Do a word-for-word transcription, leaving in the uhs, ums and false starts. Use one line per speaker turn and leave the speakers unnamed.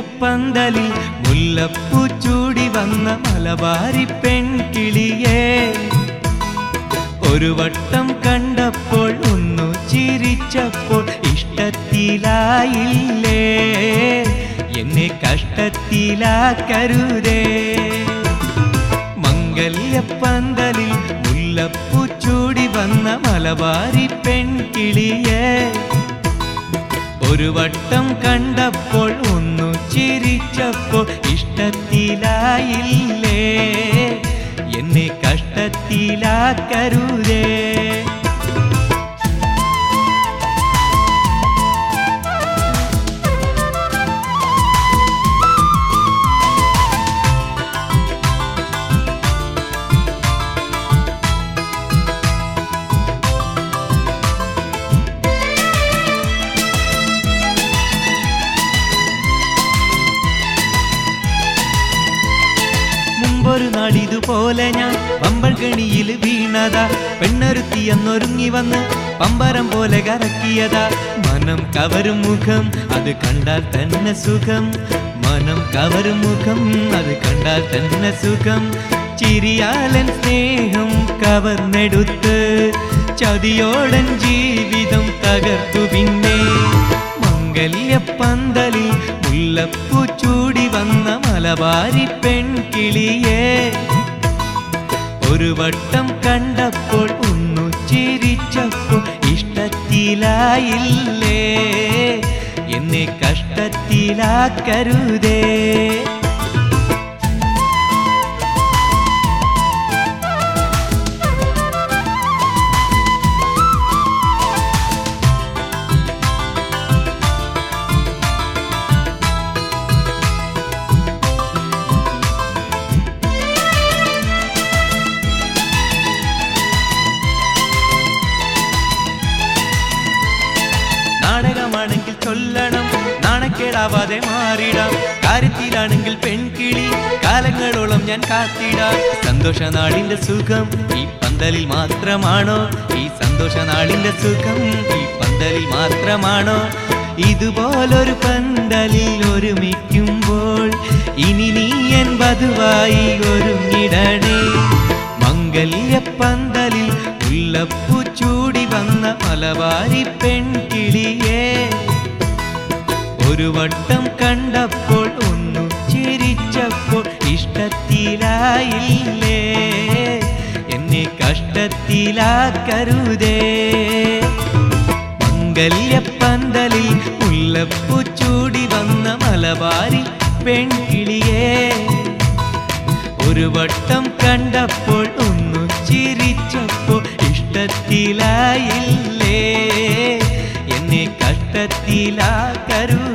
മംഗല്യപ്പന്തലിൽ മുല്ലപ്പൂ ചൂടി വന്ന മലബാരി പെൺകിളിയേ, ഒരു വട്ടം കണ്ടപ്പോൾ ഒന്നു ചിരിച്ചപ്പോൾ ഇഷ്ടത്തിലായില്ലേ, എന്നെ കഷ്ടത്തിലാക്കരുതേ. മംഗല്യപ്പന്തലിൽ മുല്ലപ്പൂ ചൂടി വന്ന മലബാരി പെൺകിളിയേ, ഒരു വട്ടം കണ്ടപ്പോൾ ഒന്നു ചിരിച്ചപ്പോൾ ഇഷ്ടത്തിലായില്ലേ, എന്നെ കഷ്ടത്തിലാക്കരുതേ. ഒരു നാളിതുപോലെ ഞാൻ പമ്പൽഗണിയിൽ വീണതാ, പെണ്ണൊരുത്തി എന്നൊരുങ്ങി വന്ന് പമ്പരം പോലെ കറക്കിയതാ. മനം കവരും മുഖം അത് കണ്ടാൽ തന്നെ സുഖം, മനം കവരും മുഖം അത് കണ്ടാൽ തന്നെ സുഖം. ചിരിയാലൻ സ്നേഹം കവർന്നെടുത്ത് ചതിയോടൻ ജീവിതം തകർത്തു. പിന്നെ മംഗല്യപ്പന്തലിൽ മുല്ലപ്പൂ ചൂടി വന്ന മലബാരി പെൺകിളിയേ, ഒരു വട്ടം കണ്ടപ്പോൾ ഒന്നു ചിരിച്ചപ്പോൾ ഇഷ്ടത്തിലായില്ലേ, എന്നെ കഷ്ടത്തിലാക്കരുതേ. നാടകമാണെങ്കിൽ ചൊല്ലണം, നാണക്കേടാവാതെ മാറിടാം. കാര്യത്തിലാണെങ്കിൽ പെൺകിളി കാലങ്ങളോളം ഞാൻ കാത്തിടാം. സന്തോഷ നാടിന്റെ സുഖം ഈ പന്തലിൽ മാത്രമാണോ, ഈ സന്തോഷ നാടിന്റെ സുഖം ഈ പന്തലിൽ മാത്രമാണോ. ഇതുപോലൊരു പന്തലിൽ ഒരുമിക്കുമ്പോൾ ഇനി നീ എൻ വധുവായി ഒരുങ്ങിടണേ. മംഗല്യപ്പന്തലിൽ മുല്ലപ്പൂ ചൂടി വന്ന മലബാരി പെൺകിളിയേ, ഒരു വട്ടം കണ്ടപ്പോൾ ഒന്നു ചിരിച്ചപ്പോൾ ഇഷ്ടത്തിലായില്ലേ, എന്നെ കഷ്ടത്തിലാക്കരുതേ. മംഗല്യപ്പന്തലിൽ മുല്ലപ്പൂ ചൂടി വന്ന മലബാരി പെൺകിളിയേ, ഒരു വട്ടം കണ്ടപ്പോൾ ഒന്നു ചിരിച്ചപ്പോൾ ഇഷ്ടത്തിലായില്ലേ, എന്നെ കഷ്ടത്തിലാക്കരുതേ.